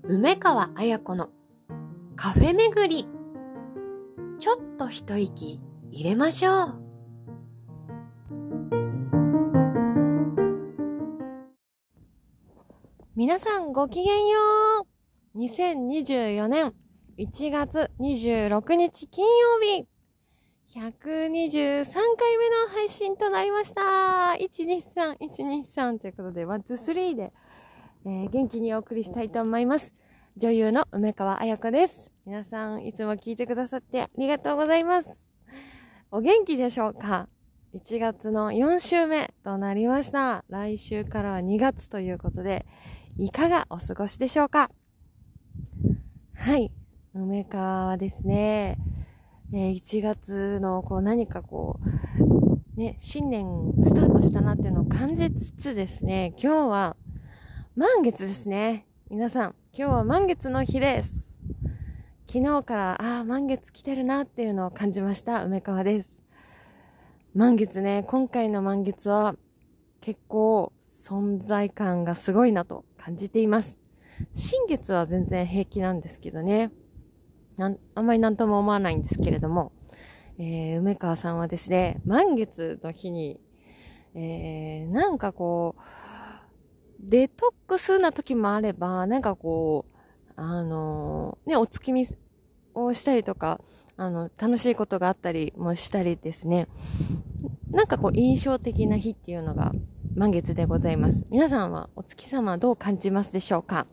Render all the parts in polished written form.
梅川彩子のカフェ巡り。ちょっと一息入れましょう。皆さんごきげんよう。2024年1月26日金曜日、123回目の配信となりました。123、123ということで、1、2、3で、元気にお送りしたいと思います。女優の梅川彩子です。皆さんいつも聞いてくださってありがとうございます。お元気でしょうか？ 1 月の4週目となりました。来週からは2月ということで、いかがお過ごしでしょうか？はい。梅川はですね、1月の何か新年スタートしたなっていうのを感じつつですね、今日は満月ですね。皆さん、今日は満月の日です。昨日から満月来てるなっていうのを感じました梅川です。満月ね、今回の満月は結構存在感がすごいなと感じています。新月は全然平気なんですけどね、あんまりなんとも思わないんですけれども、梅川さんはですね、満月の日に、デトックスな時もあれば、お月見をしたりとか、楽しいことがあったりもしたりですね、印象的な日っていうのが満月でございます。皆さんはお月様どう感じますでしょうか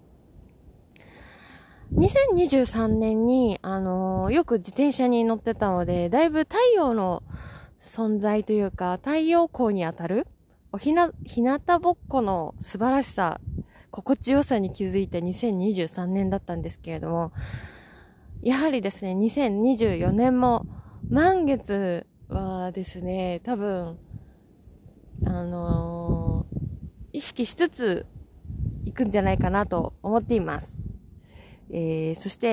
？2023年に、よく自転車に乗ってたので、だいぶ太陽の存在というか、太陽光に当たる日向ぼっこの素晴らしさ、心地よさに気づいた2023年だったんですけれども、やはりですね、2024年も満月はですね、多分、意識しつつ行くんじゃないかなと思っています。そして、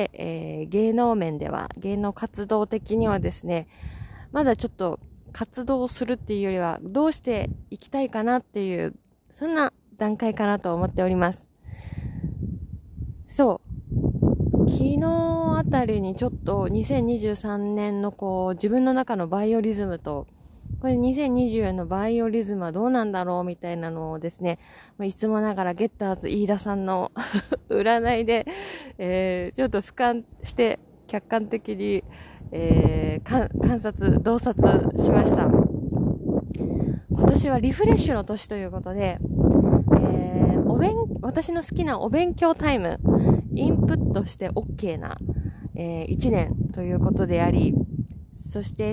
芸能面では、芸能活動的にはですね、まだちょっと活動するっていうよりはどうしていきたいかなっていう、そんな段階かなと思っております。そう、昨日あたりにちょっと2023年の自分の中のバイオリズムと、これ2024年のバイオリズムはどうなんだろうみたいなのをですね、いつもながらゲッターズ飯田さんの占いで、ちょっと俯瞰して客観的に、洞察しました。今年はリフレッシュの年ということで、私の好きなお勉強タイム、インプットして OK な、1年ということであり、そして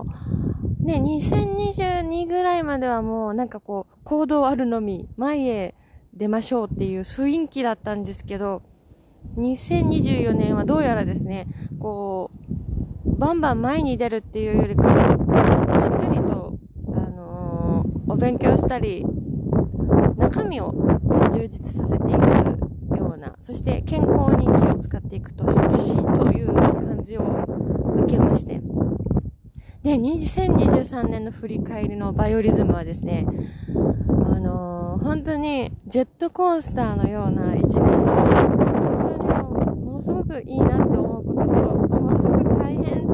2022ぐらいまではもう行動あるのみ、前へ出ましょうっていう雰囲気だったんですけど、2024年はどうやらですね、バンバン前に出るっていうよりかは、しっかりと、お勉強したり、中身を充実させていくような、そして健康に気を使っていくという感じを受けまして。で、2023年の振り返りのバイオリズムはですね、本当にジェットコースターのような一年、本当にものすごくいいなって思うことと、ものすごく大変、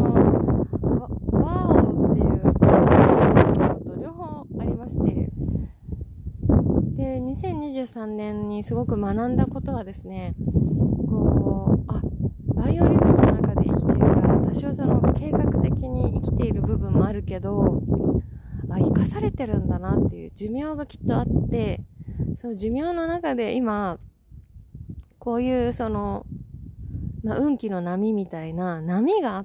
ワオっていうことと両方ありまして、で、2023年にすごく学んだことはですね、バイオリズムの中で生きているから多少計画的に生きている部分もあるけど、生かされてるんだなっていう寿命がきっとあって、その寿命の中で今こういう運気の波みたいな波があって、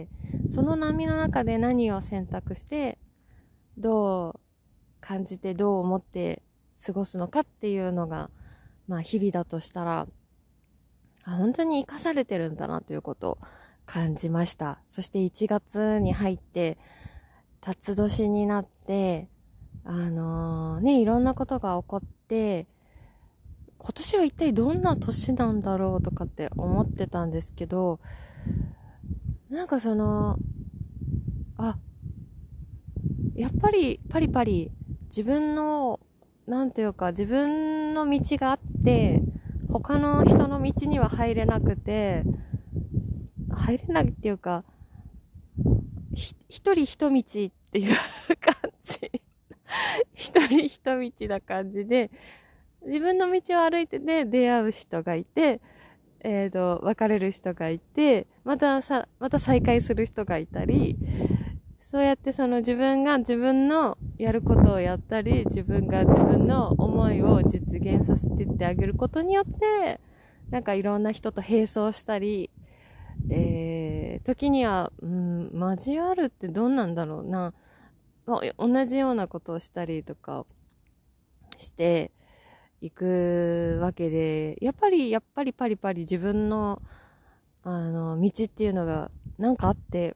その波の中で何を選択してどう感じてどう思って過ごすのかっていうのが日々だとしたら、本当に生かされてるんだなということを感じました。そして1月に入って辰年になって、いろんなことが起こって、今年は一体どんな年なんだろうとかって思ってたんですけど、やっぱりパリパリ自分の自分の道があって、 他の人の道には入れないっていうか、一人一道っていう感じ。一人一道な感じで、自分の道を歩いてて出会う人がいて、別れる人がいて、また再会する人がいたり、そうやって自分が自分のやることをやったり、自分が自分の思いを実現させてってあげることによって、なんかいろんな人と並走したり、時には、交わるってどんなんだろうな。同じようなことをしたりとかしていくわけで、やっぱりパリパリ自分の、道っていうのがなんかあって、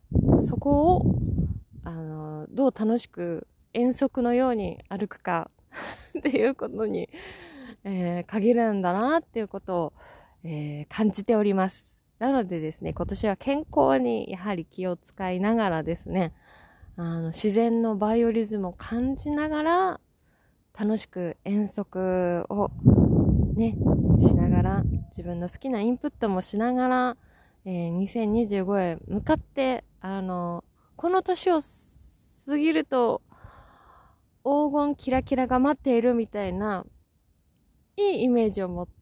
そこを、どう楽しく遠足のように歩くかっていうことに、限るんだなっていうことを、感じております。なのでですね、今年は健康にやはり気を使いながらですね、自然のバイオリズムを感じながら、楽しく遠足をね、しながら、自分の好きなインプットもしながら、2025へ向かって、この年を過ぎると、黄金キラキラが待っているみたいな、いいイメージを持って、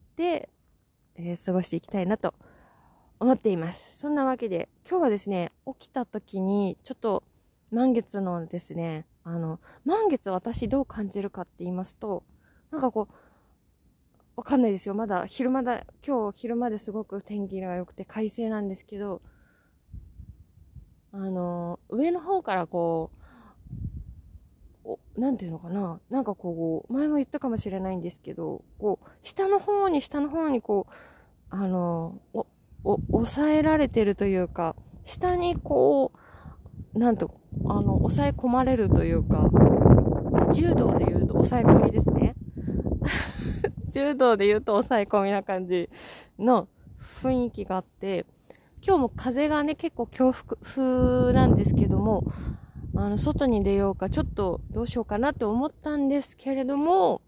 過ごしていきたいなと思っています。そんなわけで、今日はですね、起きた時に、ちょっと、満月のですね、満月私どう感じるかって言いますと、なんかわかんないですよ。まだ今日昼間ですごく天気が良くて快晴なんですけど、上の方からなんていうのかな、なんか前も言ったかもしれないんですけど、下の方に抑えられてるというか、下に抑え込まれるというか、柔道で言うと抑え込みですね。柔道で言うと抑え込みな感じの雰囲気があって、今日も風がね、結構強風なんですけども、外に出ようか、ちょっとどうしようかなと思ったんですけれども、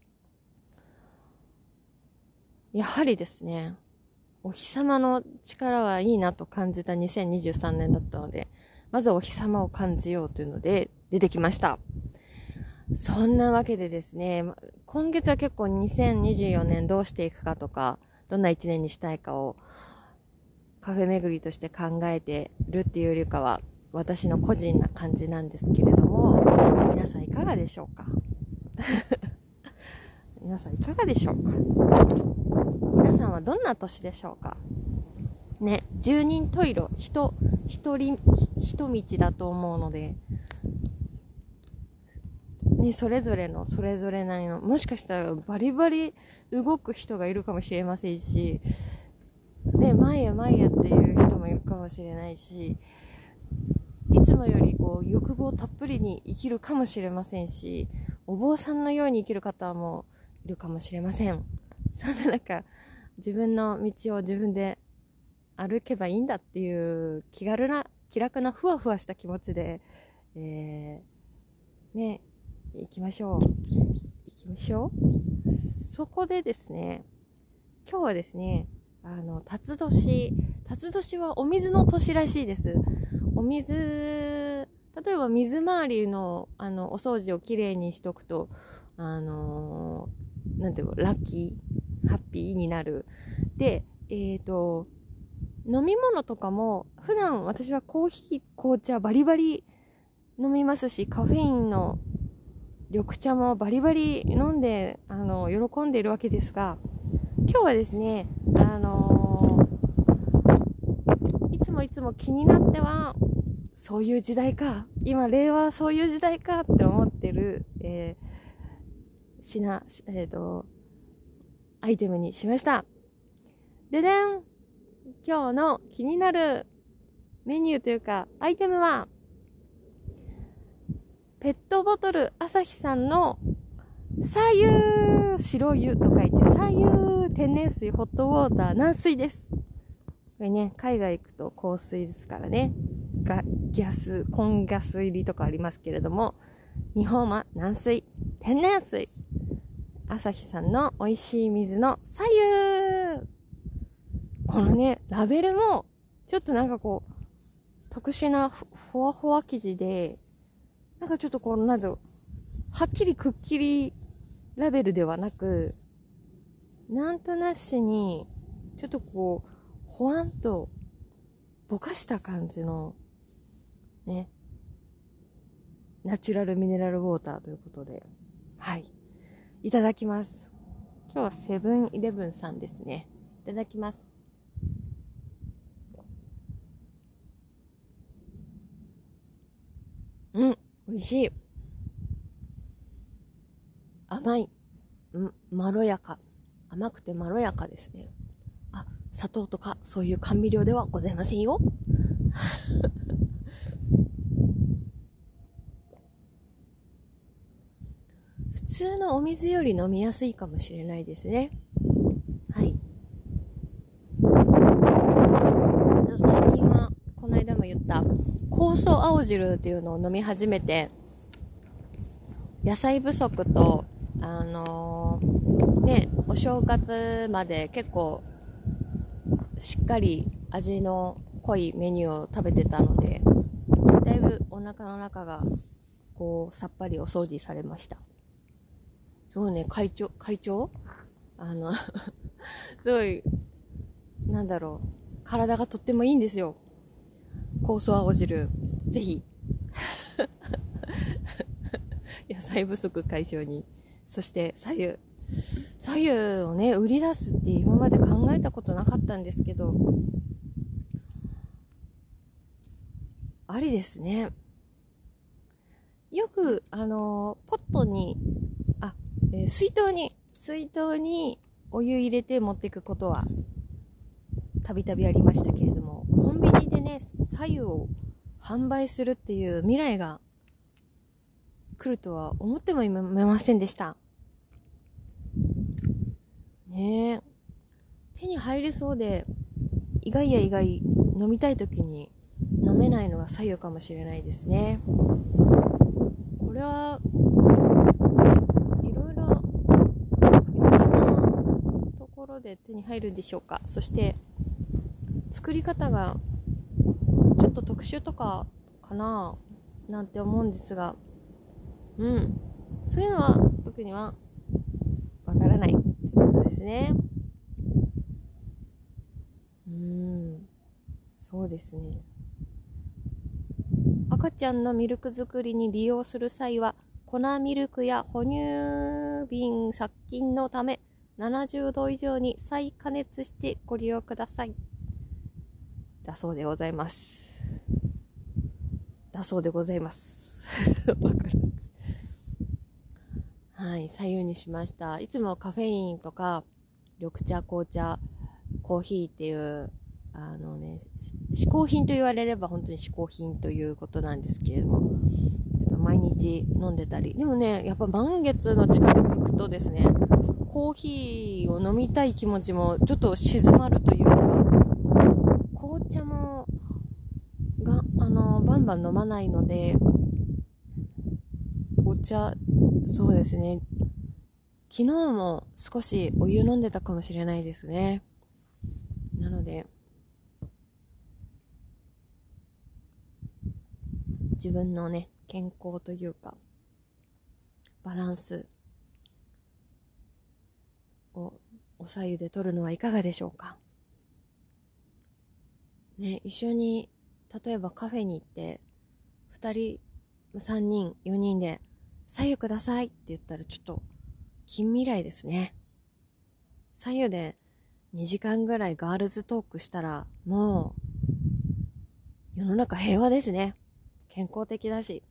やはりですね、お日様の力はいいなと感じた2023年だったので、まずお日様を感じようというので出てきました。そんなわけでですね、今月は結構2024年どうしていくかとか、どんな一年にしたいかをカフェ巡りとして考えてるっていうよりかは、私の個人な感じなんですけれども、皆さんいかがでしょうか皆さんいかがでしょうか皆さんはどんな年でしょうかね、十人十色、一道だと思うので、ね、それぞれなりの、もしかしたらバリバリ動く人がいるかもしれませんし、で、前やっていう人もいるかもしれないし、いつもより欲望たっぷりに生きるかもしれませんし、お坊さんのように生きる方もいるかもしれません。そんな中、自分の道を自分で歩けばいいんだっていう気楽なふわふわした気持ちで、ね、行きましょう。そこでですね、今日はですね、辰年はお水の年らしいです。例えば水回りの、お掃除をきれいにしとくと、なんていうの、ラッキー、ハッピーになる。で、飲み物とかも、普段私はコーヒー、紅茶バリバリ飲みますし、カフェインの緑茶もバリバリ飲んで、喜んでいるわけですが、今日はですね、いつも気になっては、そういう時代か、今令和はそういう時代かって思ってる、アイテムにしました。ででん、今日の気になるメニューというかアイテムは、ペットボトル朝日さんの左湯、白湯と書いて左湯天然水ホットウォーター軟水です。これね、海外行くと香水ですからね、根ガス入りとかありますけれども、日本は軟水、天然水朝日さんの美味しい水の左右。このね、ラベルも、ちょっとなんかこう、特殊なふわふわ生地で、なんかちょっとこう、なんだろう、はっきりくっきりラベルではなく、なんとなしに、ちょっとこう、ほわんと、ぼかした感じの、ね、ナチュラルミネラルウォーターということで、はい。いただきます。今日はセブンイレブンさんですね。いただきます。うん、美味しい。甘い。まろやか。甘くてまろやかですね。あ、砂糖とかそういう甘味料ではございませんよ。普通のお水より飲みやすいかもしれないですね。はい。最近は、この間も言った、酵素青汁っていうのを飲み始めて、野菜不足と、お正月まで結構、しっかり味の濃いメニューを食べてたので、だいぶお腹の中が、こう、さっぱりお掃除されました。そうね、会長すごい、なんだろう、体がとってもいいんですよ。酵素青汁、ぜひ。野菜不足解消に。そして左右をね、売り出すって今まで考えたことなかったんですけど、ありですね。よく、ポットに、水筒にお湯入れて持っていくことはたびたびありましたけれども、コンビニでね、左右を販売するっていう未来が来るとは思ってもいませんでした。ねえ。手に入りそうで、意外や意外、飲みたい時に飲めないのが左右かもしれないですね。これは、いろいろなところで手に入るんでしょうか。そして、作り方がちょっと特殊とかかななんて思うんですが、そういうのは特にはわからないってことですね。そうですね。赤ちゃんのミルク作りに利用する際は、粉ミルクや哺乳瓶殺菌のため、70度以上に再加熱してご利用ください。だそうでございます。わかる。はい、左右にしました。いつもカフェインとか、緑茶、紅茶、コーヒーっていう、嗜好品と言われれば本当に嗜好品ということなんですけれども、ちょっと毎日飲んでたり。でもね、やっぱ満月の近くつくとですね、コーヒーを飲みたい気持ちもちょっと静まるというか、紅茶も、バンバン飲まないので、お茶、そうですね。昨日も少しお湯飲んでたかもしれないですね。なので、自分のね、健康というか、バランスをお白湯で取るのはいかがでしょうか。ね、一緒に、例えばカフェに行って、2人、3人、4人で、白湯くださいって言ったらちょっと、近未来ですね。白湯で2時間ぐらいガールズトークしたら、もう、世の中平和ですね。健康的だし。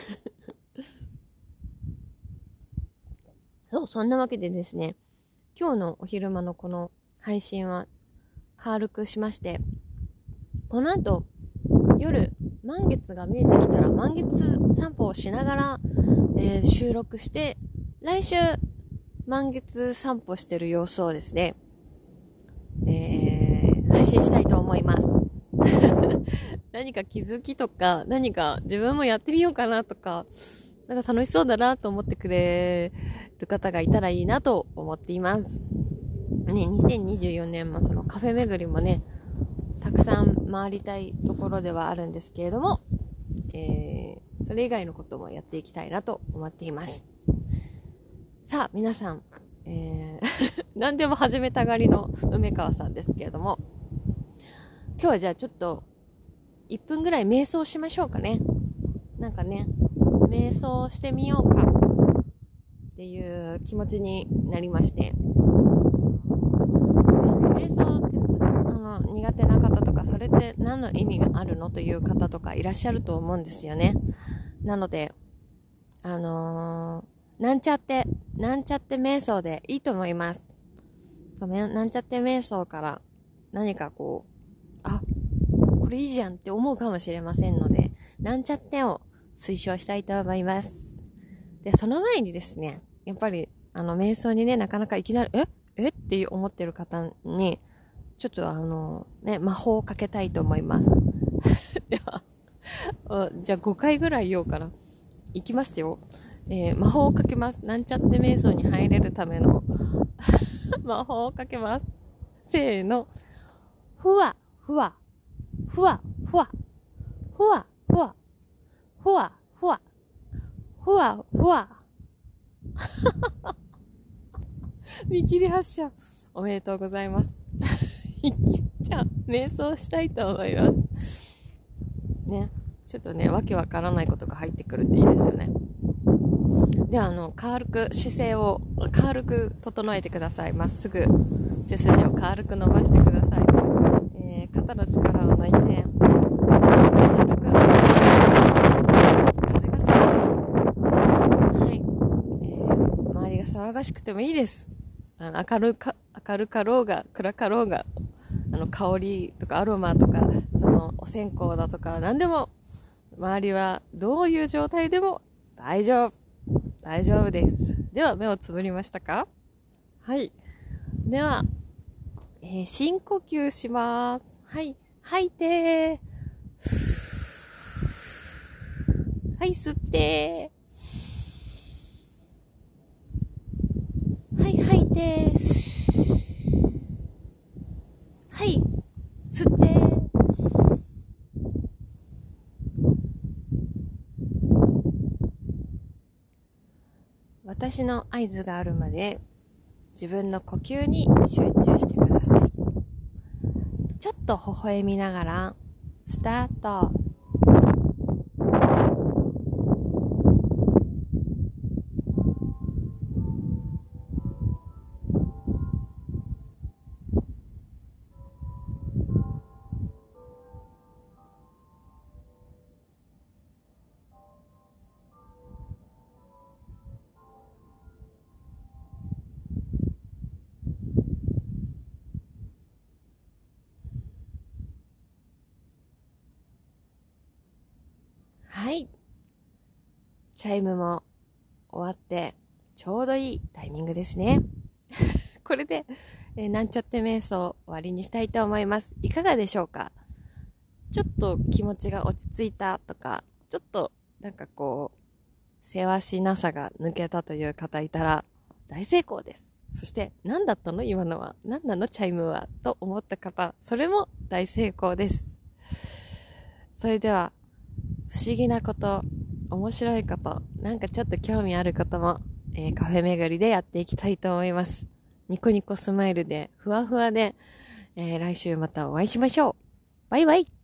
そんなわけでですね、今日のお昼間のこの配信は軽くしまして、この後、夜、満月が見えてきたら満月散歩をしながら、収録して、来週、満月散歩してる様子をですね、配信したいと思います。何か気づきとか、何か自分もやってみようかなとか、 なんか楽しそうだなと思ってくれる方がいたらいいなと思っています。ね、2024年もそのカフェ巡りもね、たくさん回りたいところではあるんですけれども、それ以外のこともやっていきたいなと思っています。さあ、皆さん、何でも始めたがりの梅川さんですけれども、今日はじゃあちょっと1分ぐらい瞑想しましょうかね。なんかね、瞑想してみようかっていう気持ちになりまして、瞑想って苦手な方とか、それって何の意味があるのという方とかいらっしゃると思うんですよね。なのでなんちゃって瞑想でいいと思います。なんちゃって瞑想から何かこう、これいいじゃんって思うかもしれませんので、なんちゃってを推奨したいと思います。で、その前にですね、やっぱり瞑想にね、なかなかいきなりって思ってる方にちょっと魔法をかけたいと思います。ではじゃあ5回ぐらい言おうかな。いきますよ。魔法をかけます。なんちゃって瞑想に入れるための魔法をかけます。せーの。ふわふわふわふわふわふわふわふわふわふわ見切り発車おめでとうございます。じゃあ瞑想したいと思いますね。ちょっとね、わけわからないことが入ってくるっていいですよね。では軽く姿勢を軽く整えてください。まっすぐ背筋を軽く伸ばしてください。肩の力を抜いて軽く風がすごい。はい、周りが騒がしくてもいいです。明るかろうが暗かろうが、香りとかアロマとかそのお線香だとか何でも、周りはどういう状態でも大丈夫です。では目をつぶりましたか？はい。では、深呼吸します。はい。吐いてはい、吸ってはい、吐いてはい、吸って私の合図があるまで自分の呼吸に集中してください。ちょっと微笑みながらスタート。はい。チャイムも終わってちょうどいいタイミングですね。これで、なんちゃって瞑想終わりにしたいと思います。いかがでしょうか？ちょっと気持ちが落ち着いたとか、ちょっとなんかこう、せわしなさが抜けたという方いたら大成功です。そして、何だったの今のは。何なのチャイムはと思った方、それも大成功です。それでは、不思議なこと、面白いこと、なんかちょっと興味あることも、カフェ巡りでやっていきたいと思います。ニコニコスマイルで、ふわふわで、来週またお会いしましょう。バイバイ。